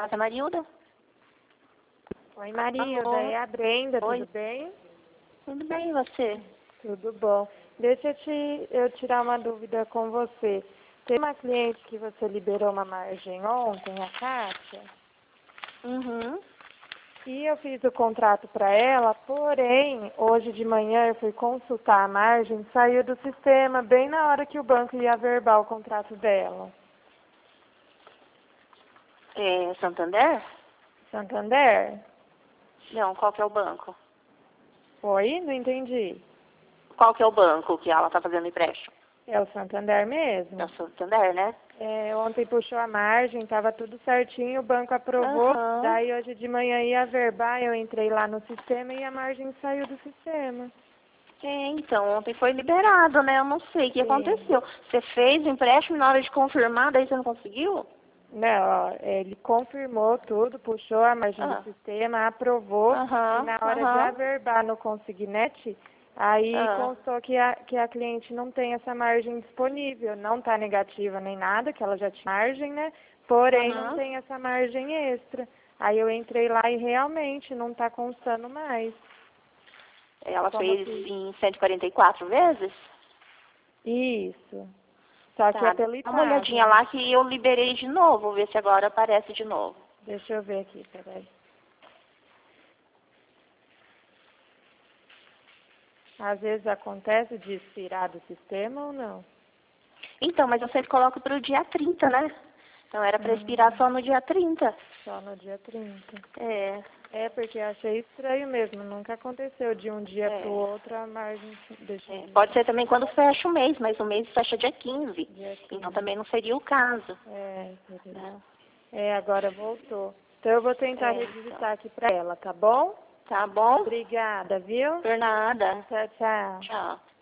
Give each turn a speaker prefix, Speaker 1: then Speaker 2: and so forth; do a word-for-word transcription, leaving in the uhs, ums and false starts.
Speaker 1: casa, Marilda?
Speaker 2: Oi, Marilda,
Speaker 1: Alô?
Speaker 2: é a Brenda,
Speaker 1: Oi.
Speaker 2: tudo bem?
Speaker 1: Tudo bem, e você?
Speaker 2: Tudo bom. Deixa eu, te, eu tirar uma dúvida com você. Tem uma cliente que você liberou uma margem ontem, a Kátia,
Speaker 1: Uhum.
Speaker 2: e eu fiz o contrato para ela, porém, hoje de manhã eu fui consultar a margem, saiu do sistema bem na hora que o banco ia averbar o contrato dela.
Speaker 1: É Santander?
Speaker 2: Santander?
Speaker 1: Não, qual que é o banco?
Speaker 2: Oi? Não entendi.
Speaker 1: Qual que é o banco que ela tá fazendo empréstimo?
Speaker 2: É o Santander
Speaker 1: É
Speaker 2: mesmo?
Speaker 1: o Santander, né?
Speaker 2: É, ontem puxou a margem, estava tudo certinho, o banco aprovou.
Speaker 1: Aham.
Speaker 2: Daí hoje de manhã ia averbar, eu entrei lá no sistema e a margem saiu do sistema.
Speaker 1: É, então, ontem foi liberado, né? Eu não sei o que
Speaker 2: Sim.
Speaker 1: aconteceu. Você fez o empréstimo na hora de confirmar, daí você não conseguiu?
Speaker 2: Não, ó, ele confirmou tudo, puxou a margem do
Speaker 1: Ah.
Speaker 2: sistema, aprovou e
Speaker 1: Aham,
Speaker 2: na hora de
Speaker 1: aham.
Speaker 2: averbar no Consignet, aí
Speaker 1: Ah.
Speaker 2: constou que a, que a cliente não tem essa margem disponível, não está negativa nem nada, que ela já tinha margem, né? Porém, não
Speaker 1: Aham.
Speaker 2: tem essa margem extra. Aí eu entrei lá e realmente não está constando mais.
Speaker 1: Ela
Speaker 2: Como
Speaker 1: fez
Speaker 2: que...
Speaker 1: em cento e quarenta e quatro vezes?
Speaker 2: Isso. Só que é
Speaker 1: Tá,
Speaker 2: pelo
Speaker 1: dá uma olhadinha
Speaker 2: Ipagre.
Speaker 1: lá que eu liberei de novo, vou ver se agora aparece de novo.
Speaker 2: Deixa eu ver aqui, peraí. Às vezes acontece de expirar do sistema ou não?
Speaker 1: Então, mas eu sempre coloco para o dia trinta, né? Então era para expirar
Speaker 2: Hum,
Speaker 1: só no dia trinta.
Speaker 2: só no dia trinta.
Speaker 1: É,
Speaker 2: É, porque eu achei estranho mesmo. Nunca aconteceu de um dia para o
Speaker 1: é,
Speaker 2: outro a margem... Deixa eu
Speaker 1: é.
Speaker 2: ver
Speaker 1: Pode
Speaker 2: aqui.
Speaker 1: ser também quando fecha o mês, mas o mês fecha dia quinze.
Speaker 2: Dia
Speaker 1: Então
Speaker 2: quinze.
Speaker 1: também não seria o caso.
Speaker 2: É, seria.
Speaker 1: Né?
Speaker 2: É, agora voltou. Então eu vou tentar
Speaker 1: É, então.
Speaker 2: redigitar aqui para ela, tá bom?
Speaker 1: Tá bom?
Speaker 2: Obrigada, viu?
Speaker 1: Por nada.
Speaker 2: Tchau, tchau.
Speaker 1: Tchau.